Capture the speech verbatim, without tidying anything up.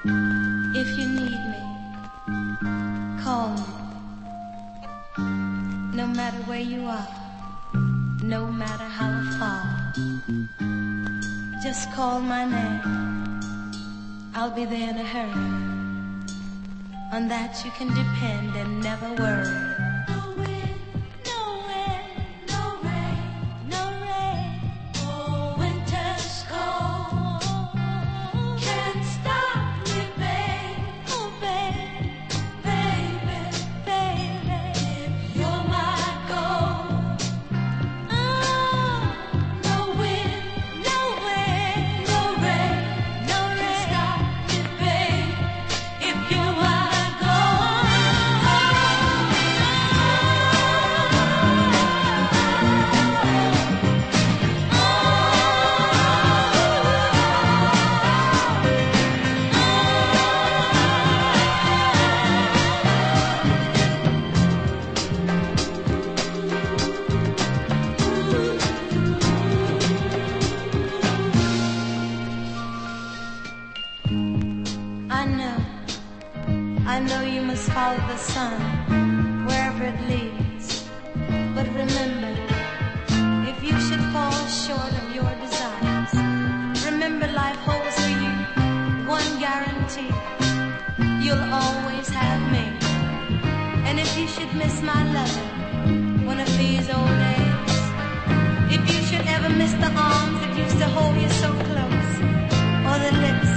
If you need me, call me. No matter where you are, no matter how far, just call my name. I'll be there in a hurry. On that you can depend and never worry. Follow the sun wherever it leads. But remember, if you should fall short of your desires, remember life holds for you one guarantee: you'll always have me. And if you should miss my loving one of these old days, if you should ever miss the arms that used to hold you so close, or the lips